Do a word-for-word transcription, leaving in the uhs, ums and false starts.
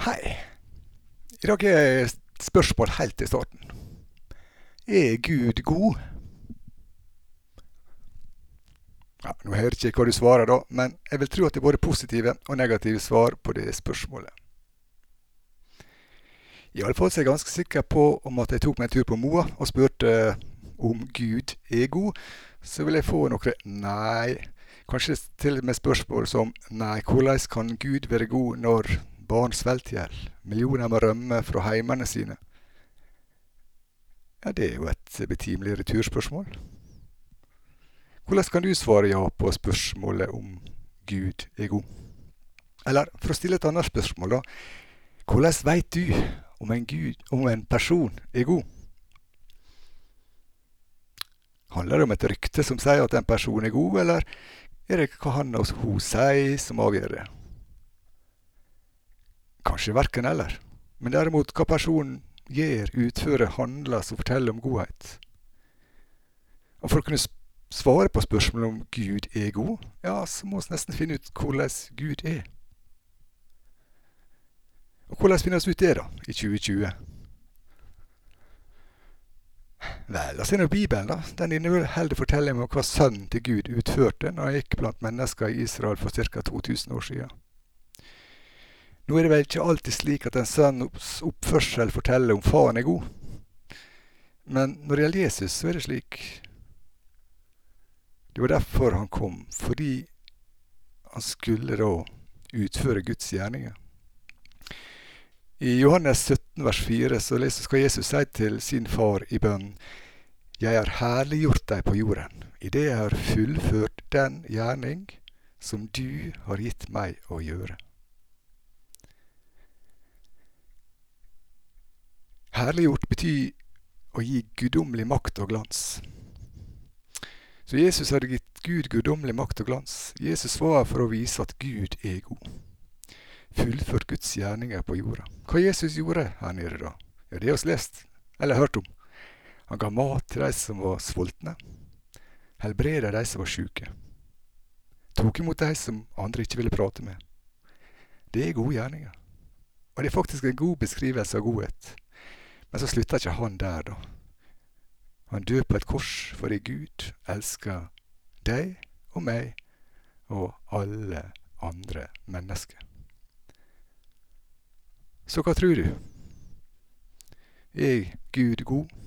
Hei. I dag er et spørsmål helt i starten. Er Gud god? Ja, nå hører jeg ikke hva du svarer da, men jeg vil tro at det er både positive og negative svar på det spørsmålet. I alle fall så er jeg ganske sikker på om at jeg tok meg en tur på Moa og spurte om Gud er god, så vil jeg få noe nei. Kanskje til og med spørsmål som nei, hvordan kan Gud være god når barn svelter ihjel, millioner må rømme fra heimene sine? Ja, det er jo et betimelig returspørsmål. Hvordan kan du svare ja på spørsmålet om Gud er god? Eller, for å stille et annet spørsmål da, hvordan vet du om en, Gud, om en person er god? Handler det om et rykte som sier at en person er god, eller er det hva han og hun sier som avgjør det? Kanskje hverken eller, men derimot hva personen gjør, utfører, handler som forteller om godhet. Og for å kunne svare på spørsmålet om Gud er god, ja, så må vi nesten finne ut hvordan Gud er. Og hvordan finner vi ut det da, i tjue tjue? Vel, da ser vi Bibelen da. Den inneholder fortelling om hva sønnen til Gud utførte når han gikk blant mennesker i Israel for ca. to tusen år siden. Nå er det vel ikke alltid slik at en sønns oppførsel forteller om faren er god. Men når det gjelder Jesus, så er det slik. Det var derfor han kom, fordi han skulle da utføre Guds gjerninger. I Johannes sytten vers fire så skal Jesus si til sin far i bønn: «Jeg har herliggjort deg på jorden, i det jeg har fullført den gjerning som du har gitt meg å gjøre.» Herliggjort betyr å gi guddommelig makt og glans. Så Jesus hadde gitt Gud guddommelig makt og glans. Jesus var for å vise at Gud er god. Fullført Guds gjerninger på jorda. Hva Jesus gjorde her nede da? Ja, det har vi lest, eller hørt om. Han ga mat til de som var sultne. Helbredet de som var syke. Tok imot de som andre ikke ville prate med. Det er gode gjerninger. Og det er faktisk en god beskrivelse av godhet. Men så slutter ikke han der da. Han dør på et kors fordi Gud elsker deg og meg og alle andre mennesker. Så hva tror du? Er Gud god?